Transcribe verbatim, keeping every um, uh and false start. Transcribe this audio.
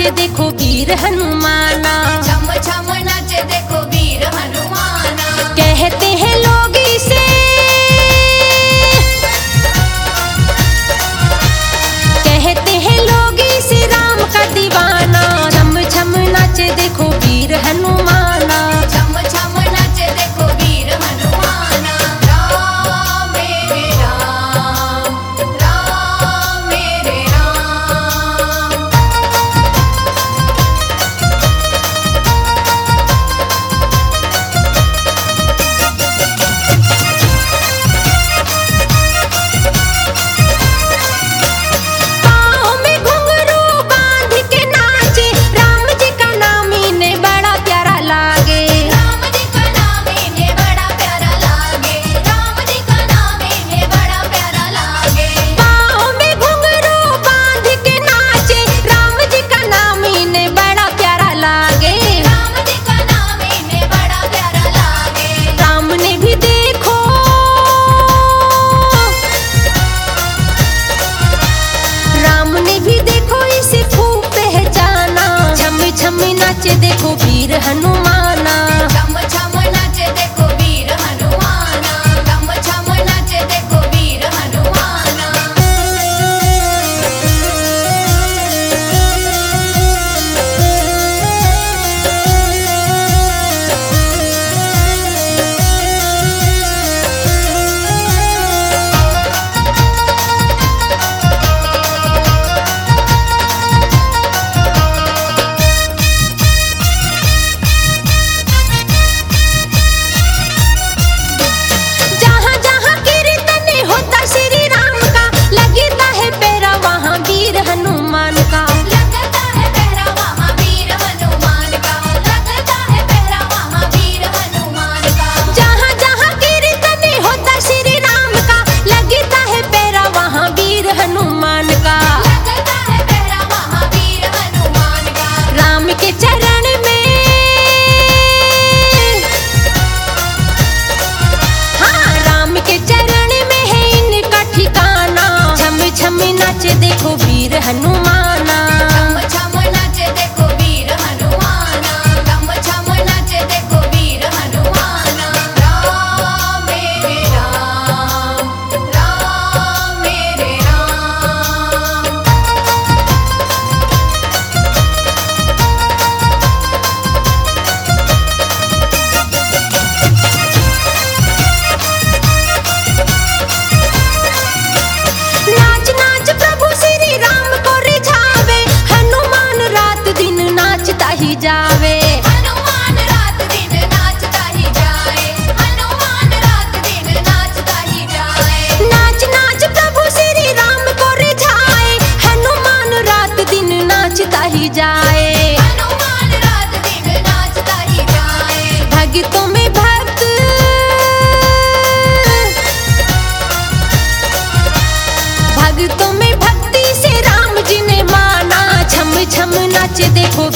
नाचे देखो वीर हनुमाना, छम छम नाचे देखो वीर हनुमाना। कहते हैं लोग इसे, कहते हैं लोग इसे राम का दीवाना। छम छम नाचे देखो वीर हनुमाना, छम छम नाचे देखो वीर हनुमाना। राम मेरे राम, राम मेरे राम। पाँव में घुंघरू बांध के नाचे, राम जी का नाम इन्हें बड़ा प्यारा लागे। राम जी का नाम इन्हें बड़ा प्यारा लागे, राम जी का नाम इन्हें बड़ा प्यारा लागे। पाँव में घुंघरू बांध के नाचे, राम जी का नाम इन्हें बड़ा प्यारा लागे। राम जी का नाम इन्हें बड़ा प्यारा लागे। राम ने भी देखो, राम ने भी देखो इसे खूब पहचाना। छम छम नाचे देखो वीर हनुमाना, छम छम नाचे देखो वीर हनुमाना। छम छम नाचे देखो वीर हनुमाना। जहाँ जहाँ कीर्तन होता श्री राम का, लगता है पैरा वहाँ वीर हनुमान का। लगता है पहरा वहाँ वीर हनुमान का, लगता है पहरा वहाँ वीर हनुमान का। जहाँ जहाँ कीर्तन होता श्री राम का, लगता है पैरा वहाँ वीर हनुमान का। लगता है पहरा वहाँ वीर हनुमान का। राम के चरण में, हाँ राम के चरण में है इनका ठिकाना। छम छम नाचे देखो वीर हनुमाना, छम छम नाचे देखो वीर हनुमाना। छम छम नाचे देखो वीर हनुमाना। राम मेरे राम, राम मेरे राम। नाच नाच प्रभु श्री राम को रिझावे, हनुमान रात दिन नाचता ही जावे। हनुमान रात दिन नाचता ही जाए, हनुमान रात दिन नाचता ही जाए। नाच नाच प्रभु श्री राम को रिझाए, हनुमान रात दिन नाचता ही जाए। हनुमान रात दिन नाचता ही जाए। भक्तों में भक्त, भक्तों में भक्ति से राम जी ने माना। छम छम नाचे देखो